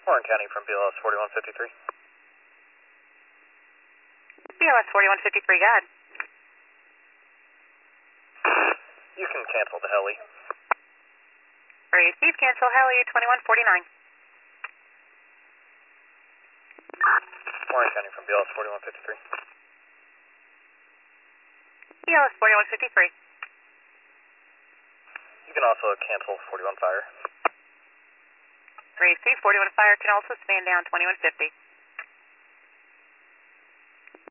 Warren County from BLS 4153. BLS 4153, go ahead. You can cancel the heli. Receive, cancel heli 2149. Warren County from BLS 4153. BLS 4153. You can also cancel 41 Fire. Receive, 41 Fire can also stand down 2150.